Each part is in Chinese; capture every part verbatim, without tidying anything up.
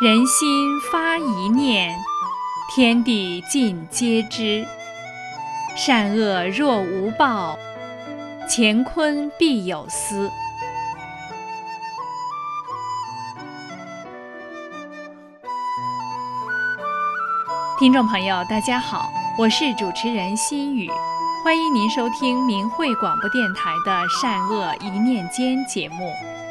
人心发一念，天地尽皆知。善恶若无报，乾坤必有私。听众朋友，大家好，我是主持人心雨，欢迎您收听明慧广播电台的《善恶一念间》节目。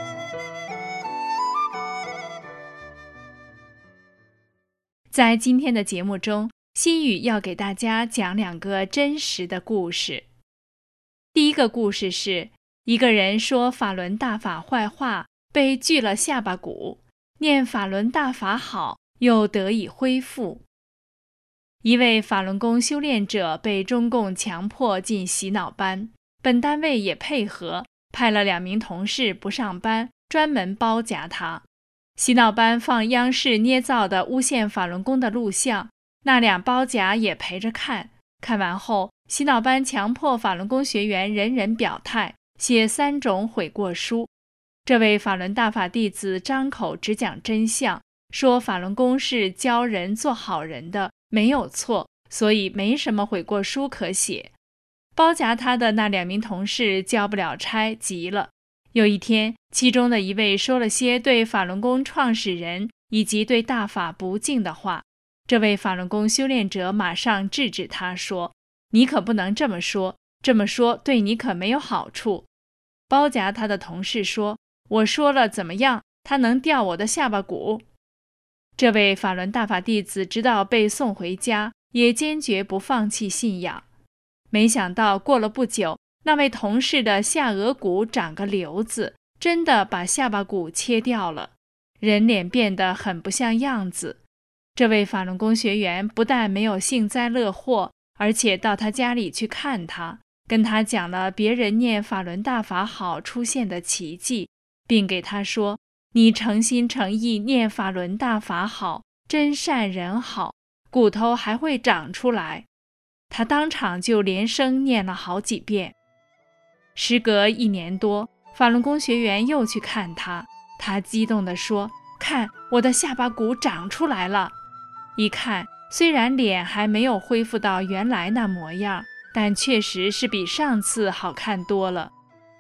在今天的节目中，心雨要给大家讲两个真实的故事。第一个故事是，一个人说法轮大法坏话，被锯了下巴骨，念法轮大法好，又得以恢复。一位法轮功修炼者被中共强迫进洗脑班，本单位也配合，派了两名同事不上班，专门包夹他。洗脑班放央视捏造的诬陷法轮功的录像，那俩包夹也陪着看。看完后，洗脑班强迫法轮功学员人人表态，写三种悔过书。这位法轮大法弟子张口只讲真相，说法轮功是教人做好人的，没有错，所以没什么悔过书可写。包夹他的那两名同事交不了差，急了。有一天，其中的一位说了些对法轮功创始人以及对大法不敬的话，这位法轮功修炼者马上制止他说：“你可不能这么说，这么说对你可没有好处。”包夹他的同事说：“我说了怎么样？他能掉我的下巴骨？”这位法轮大法弟子直到被送回家，也坚决不放弃信仰。没想到过了不久，那位同事的下颚骨长个瘤子，真的把下巴骨切掉了，人脸变得很不像样子。这位法轮功学员不但没有幸灾乐祸，而且到他家里去看他，跟他讲了别人念法轮大法好出现的奇迹，并给他说：“你诚心诚意念法轮大法好，真善人好，骨头还会长出来。”他当场就连声念了好几遍。时隔一年多，法轮功学员又去看他，他激动地说：“看，我的下巴骨长出来了。”一看，虽然脸还没有恢复到原来那模样，但确实是比上次好看多了。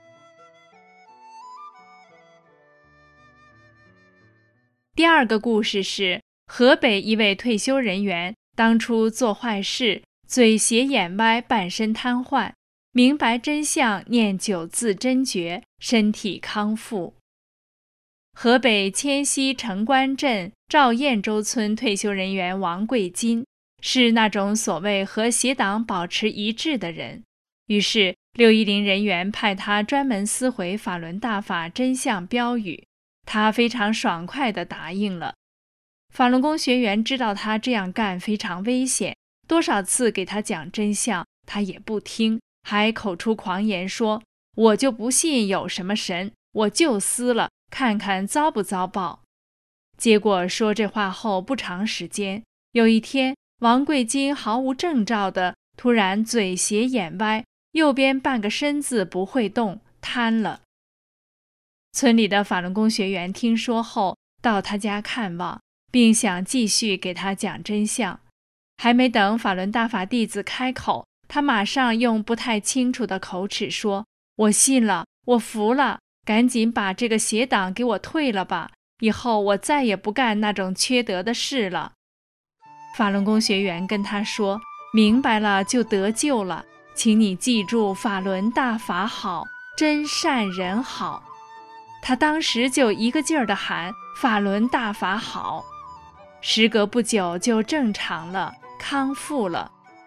第二个故事是，河北一位退休人员当初做坏事，嘴斜眼歪，半身瘫痪，明白真相，念九字真诀，身体康复。河北迁西城关镇赵堰洲村退休人员王贵金是那种所谓和邪党保持一致的人，于是六一零人员派他专门撕毁法轮大法真相标语，他非常爽快地答应了。法轮功学员知道他这样干非常危险，多少次给他讲真相，他也不听，还口出狂言说：“我就不信有什么神，我就撕了，看看遭不遭报。”结果说这话后不长时间，有一天，王贵金毫无征兆的突然嘴斜眼歪，右边半个身子不会动，瘫了。村里的法轮功学员听说后，到他家看望，并想继续给他讲真相。还没等法轮大法弟子开口，他马上用不太清楚的口齿说：“我信了，我服了，赶紧把这个邪党给我退了吧，以后我再也不干那种缺德的事了。”法轮功学员跟他说：“明白了就得救了，请你记住法轮大法好，真善人好。”他当时就一个劲儿地喊：“法轮大法好！”时隔不久就正常了，康复了。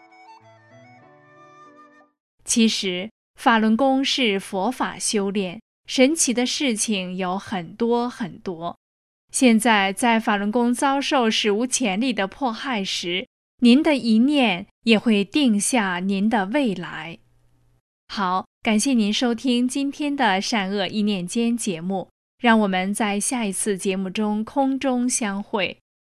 其实法轮功是佛法修炼，神奇的事情有很多很多。现在在法轮功遭受史无前例的迫害时，您的一念也会定下您的未来。好，感谢您收听今天的善恶一念间节目，让我们在下一次节目中空中相会。